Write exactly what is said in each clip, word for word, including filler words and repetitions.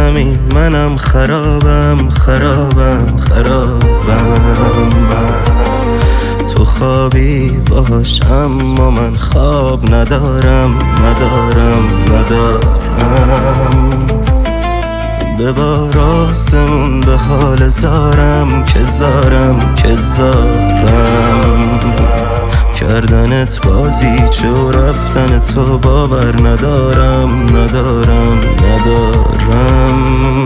همین منم خرابم خرابم خرابم. تو خوابی باش اما من خواب ندارم ندارم ندارم. به باراسمون به حال زارم که زارم که زارم. کردنت بازیچه و رفتن تو باور ندارم ندارم ندارم.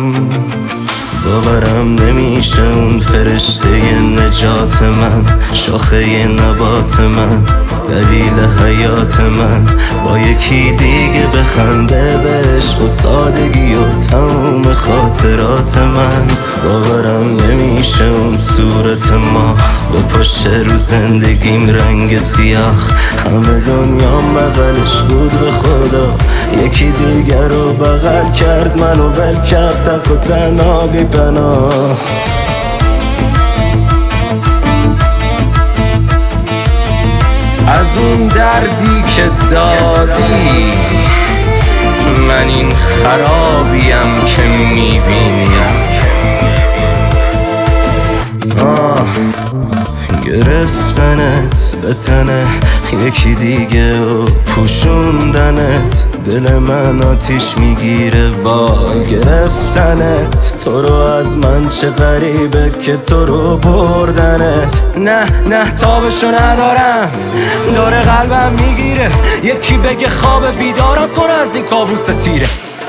باورم نمیشه اون فرشته نجات من، شاخه نبات من، دلیل حیات من، با یکی دیگه بخنده به عشق و سادگی و تموم خاطرات من. باورم نمیشه اون صورت ما با پشت رو زندگیم رنگ سیاه، همه دنیام بغلش بود به خدا، یکی دیگر رو بغل کرد منو ول کرد تک و تنها بی پناه. از اون دردی که دادی من این خرابیم که میبینیم. آه گرفتنت به تنه یکی دیگه و پوشوندنت دل من آتیش میگیره. وای گرفتنت تو رو از من چه غریبه که تو رو بردنت. نه نه تابشو ندارم داره قلبم میگیره، یکی بگه خواب بیدارم کن از این کابوس تیره.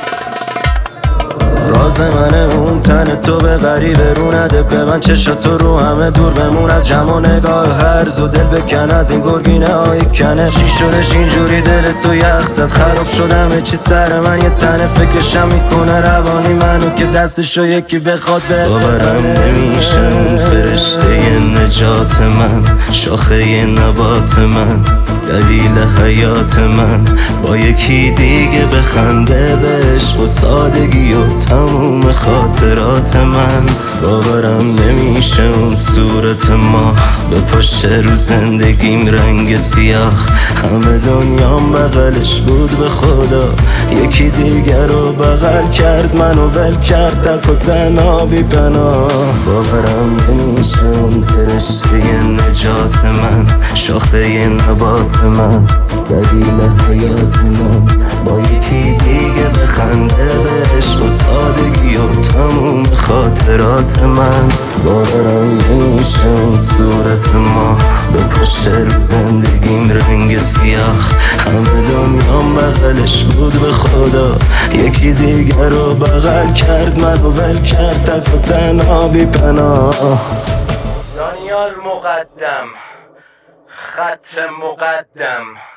راز منه اون تن تو به غریبه رو نده به من چشات تو رو همه دور بمون از جمع و نگاه هرز و دل بکن از این گرگینه های کنه. چی شدش اینجوری دل تو یخ زد خراب شدمه چی سر من یه تنه فکرشم میکنه روانی منو که دستشو یکی بخواد به باورم نمیشه اون فرشته نجات من، شاخه نبات من، دلیل حیات من، با یکی دیگه بخنده به عشق و سادگی و تموم خاطرات من. باورم نمیشه اون صورت ما به پشت رو زندگیم رنگ سیاه، همه دنیام بغلش بود به خدا، یکی دیگر رو بغل کرد منو ول کرد تک و تنها بی پناه. باورم نمیشه اون فرشته نجات من، شاخه نبات من، دلیل حیات من، با یکی دیگه بخنده به عشق و سادگی و تموم خاطرات من. باورم نمیشه اون صورت ما به پشت رو زندگیم رنگ سیاه، همه دنیام بغلش بود به خدا، یکی دیگر رو بغل کرد منو ول کرد تک و تنها بی پناه. دانیال مقدم، خط مقدم.